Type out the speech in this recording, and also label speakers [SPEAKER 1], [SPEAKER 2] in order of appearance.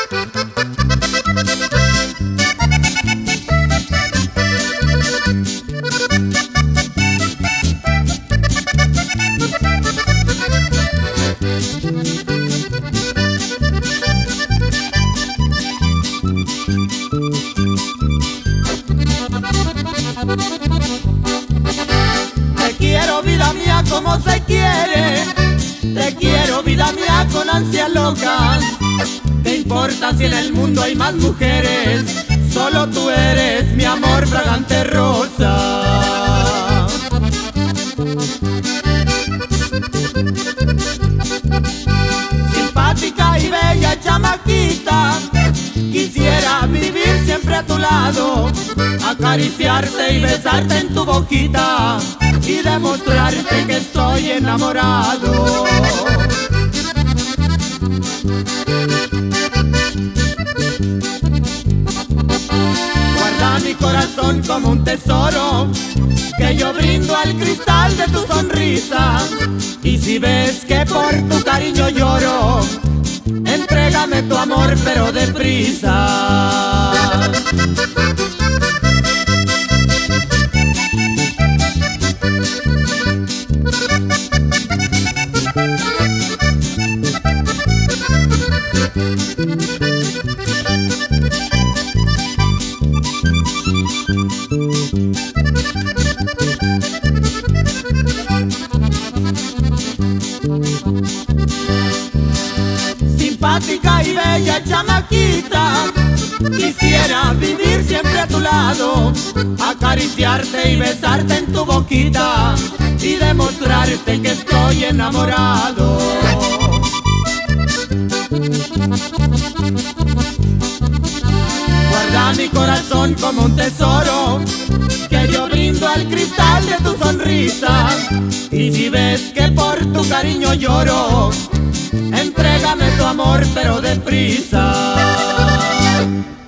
[SPEAKER 1] Te quiero, vida mía, como se quiere. Te quiero, vida mía, con ansia loca. ¿Qué importa si en el mundo hay más mujeres? Solo tú eres mi amor, fragante rosa. Simpática y bella chamaquita, quisiera vivir siempre a tu lado, acariciarte y besarte en tu boquita y demostrarte que estoy enamorado. Guarda mi corazón como un tesoro que yo brindo al cristal de tu sonrisa. Y si ves que por tu cariño lloro, entrégame tu amor pero deprisa. Simpática y bella chamaquita, quisiera vivir siempre a tu lado, acariciarte y besarte en tu boquita y demostrarte que estoy enamorado. Guarda mi corazón como un tesoro que yo brindo al cristal de tu sonrisa. Y si ves que por tu cariño lloro, entrégame tu amor pero deprisa.